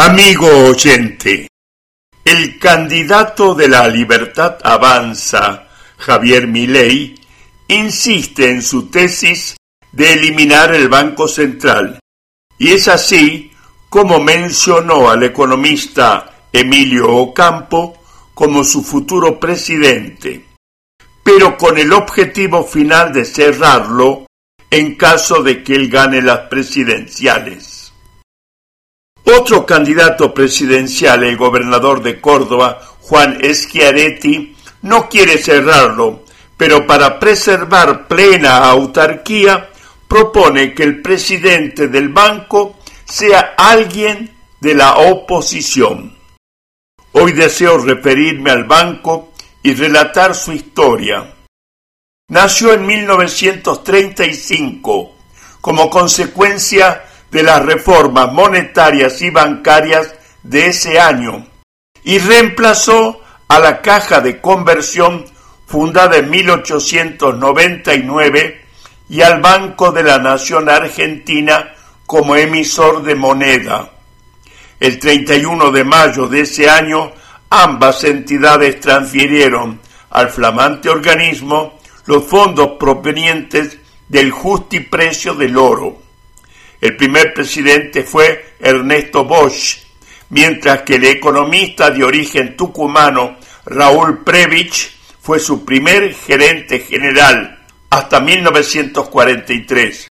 Amigo oyente, el candidato de la Libertad Avanza, Javier Milei, insiste en su tesis de eliminar el Banco Central, y es así como mencionó al economista Emilio Ocampo como su futuro presidente, pero con el objetivo final de cerrarlo en caso de que él gane las presidenciales. Otro candidato presidencial, el gobernador de Córdoba, Juan Schiaretti, no quiere cerrarlo, pero para preservar plena autarquía, propone que el presidente del banco sea alguien de la oposición. Hoy deseo referirme al banco y relatar su historia. Nació en 1935 como consecuencia de las reformas monetarias y bancarias de ese año y reemplazó a la Caja de Conversión fundada en 1899 y al Banco de la Nación Argentina como emisor de moneda. El 31 de mayo de ese año, ambas entidades transfirieron al flamante organismo los fondos provenientes del justiprecio del oro. El primer presidente fue Ernesto Bosch, mientras que el economista de origen tucumano Raúl Prebisch fue su primer gerente general hasta 1943.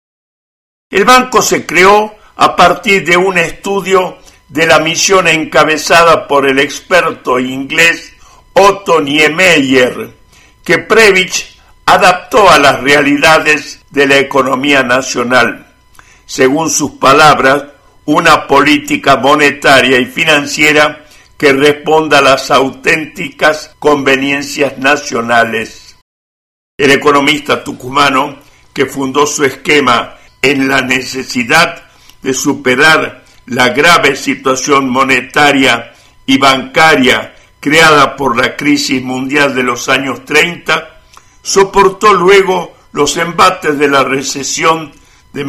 El banco se creó a partir de un estudio de la misión encabezada por el experto inglés Otto Niemeyer, que Prebisch adaptó a las realidades de la economía nacional. Según sus palabras, una política monetaria y financiera que responda a las auténticas conveniencias nacionales. El economista tucumano, que fundó su esquema en la necesidad de superar la grave situación monetaria y bancaria creada por la crisis mundial de los años 30, soportó luego los embates de la recesión de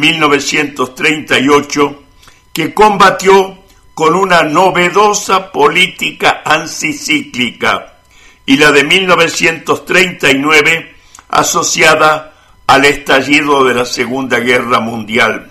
1938, que combatió con una novedosa política anticíclica, y la de 1939 asociada al estallido de la Segunda Guerra Mundial.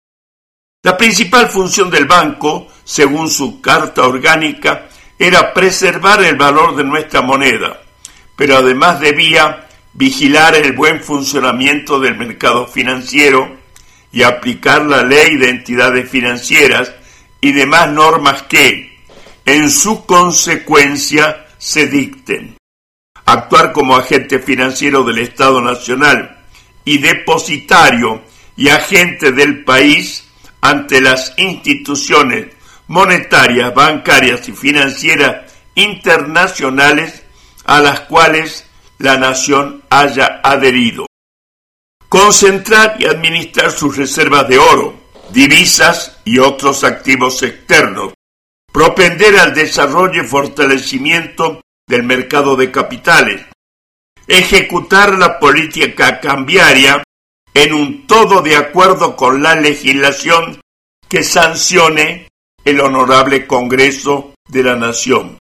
La principal función del banco, según su carta orgánica, era preservar el valor de nuestra moneda, pero además debía vigilar el buen funcionamiento del mercado financiero y aplicar la ley de entidades financieras y demás normas que, en su consecuencia, se dicten. Actuar como agente financiero del Estado Nacional y depositario y agente del país ante las instituciones monetarias, bancarias y financieras internacionales a las cuales la nación haya adherido. Concentrar y administrar sus reservas de oro, divisas y otros activos externos. Propender al desarrollo y fortalecimiento del mercado de capitales. Ejecutar la política cambiaria en un todo de acuerdo con la legislación que sancione el Honorable Congreso de la Nación.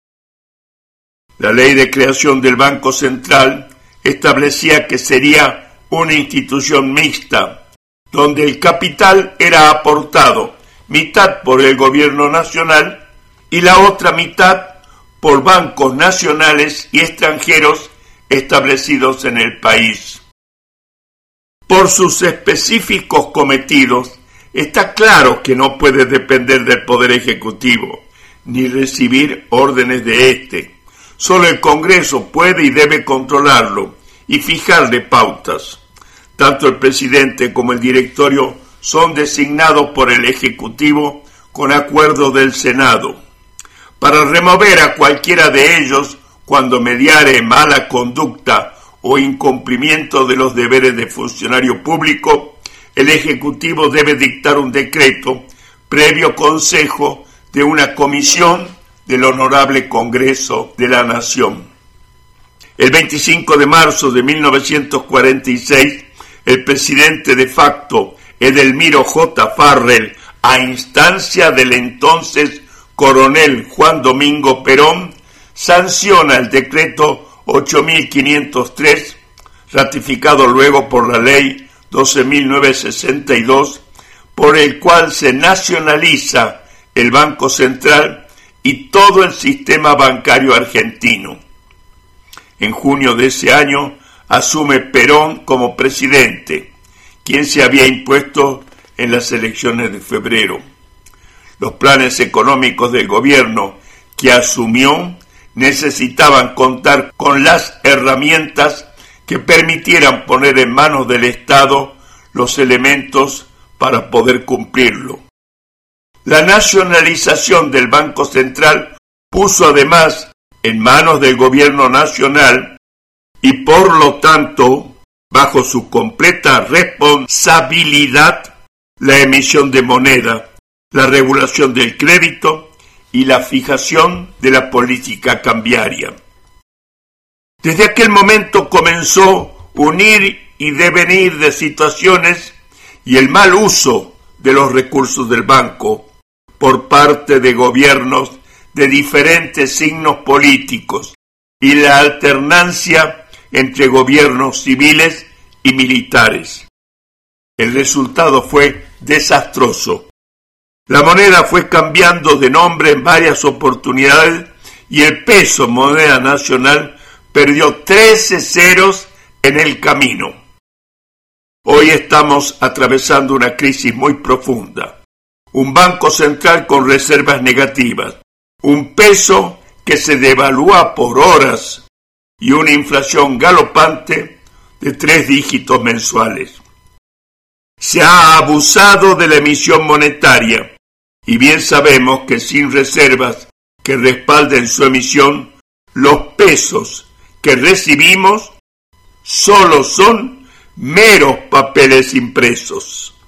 La ley de creación del Banco Central establecía que sería una institución mixta, donde el capital era aportado mitad por el gobierno nacional y la otra mitad por bancos nacionales y extranjeros establecidos en el país. Por sus específicos cometidos, está claro que no puede depender del Poder Ejecutivo, ni recibir órdenes de éste. Solo el Congreso puede y debe controlarlo y fijarle pautas. Tanto el presidente como el directorio son designados por el Ejecutivo con acuerdo del Senado. Para remover a cualquiera de ellos cuando mediare mala conducta o incumplimiento de los deberes de funcionario público, el Ejecutivo debe dictar un decreto previo consejo de una comisión del Honorable Congreso de la Nación. El 25 de marzo de 1946, el presidente de facto, Edelmiro J. Farrell, a instancia del entonces coronel Juan Domingo Perón, sanciona el decreto 8.503, ratificado luego por la ley 12.962, por el cual se nacionaliza el Banco Central y todo el sistema bancario argentino. En junio de ese año asume Perón como presidente, quien se había impuesto en las elecciones de febrero. Los planes económicos del gobierno que asumió necesitaban contar con las herramientas que permitieran poner en manos del Estado los elementos para poder cumplirlo. La nacionalización del Banco Central puso además en manos del gobierno nacional y por lo tanto bajo su completa responsabilidad la emisión de moneda, la regulación del crédito y la fijación de la política cambiaria. Desde aquel momento comenzó un ir y devenir de situaciones y el mal uso de los recursos del banco por parte de gobiernos de diferentes signos políticos y la alternancia entre gobiernos civiles y militares. El resultado fue desastroso. La moneda fue cambiando de nombre en varias oportunidades y el peso, moneda nacional, perdió 13 ceros en el camino. Hoy estamos atravesando una crisis muy profunda. Un banco central con reservas negativas, un peso que se devalúa por horas y una inflación galopante de 3 dígitos mensuales. Se ha abusado de la emisión monetaria y bien sabemos que sin reservas que respalden su emisión, los pesos que recibimos solo son meros papeles impresos.